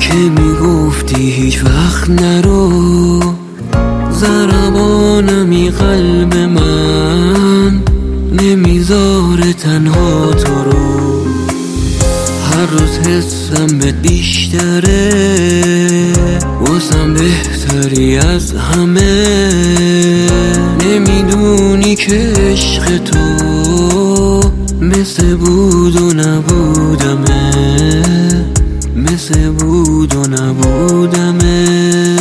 که میگفتی هیچ وقت نرو، ضربانمی قلب من نمیذاره تنها تو رو. هر روز حسم به بیشتره، واسم بهتری از همه. نمیدونی که عشق تو مثل بود و نبودمه، مثل بود و نبودمه.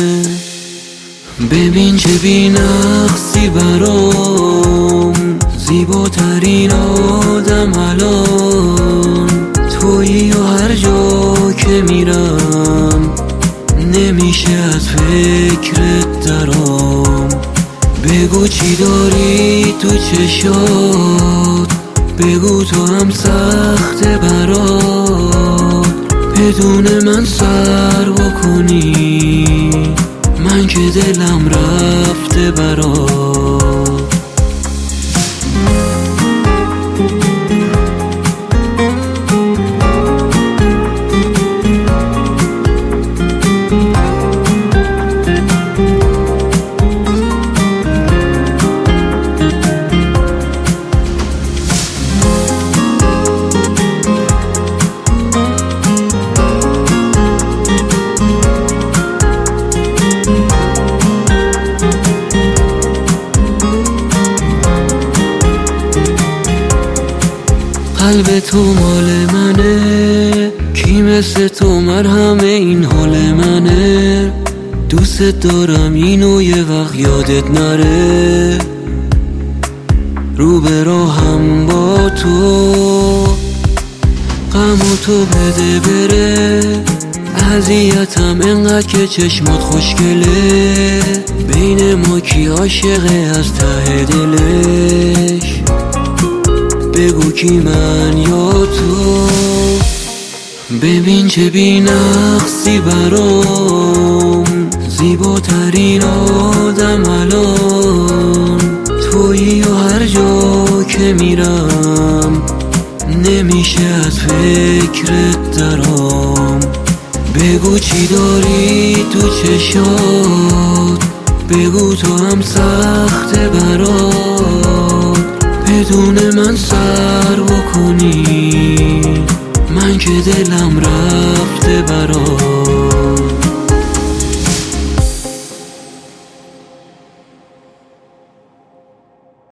ببین چه بی‌نقصی برام، زیباترین آدم الان تویی و هر جا که میرم نمیشه از فکرت درام. بگو چی داری تو چشات، بگو تو هم سخته برات بدون من سر بکنی، من که دلم رفته برات. قلب تو مال منه، کی مثل تو مرهم این حال منه. دوست دارم اینو یه وقت یادت نره، رو به راهم با تو، غمو تو بده بره. اذیتم انقدر که چشمات خوشگله، بین ما کی عاشقه از ته دلش؟ بگو کی من یا تو. ببین چه بی‌نقصی برام، زیباترین آدم الان تویی و هر جا که میرم نمیشه از فکرت درام. بگو چی داری تو چشات، بگو تو هم سخته برات بدون من سر بکنی، من که دلم رفته برات.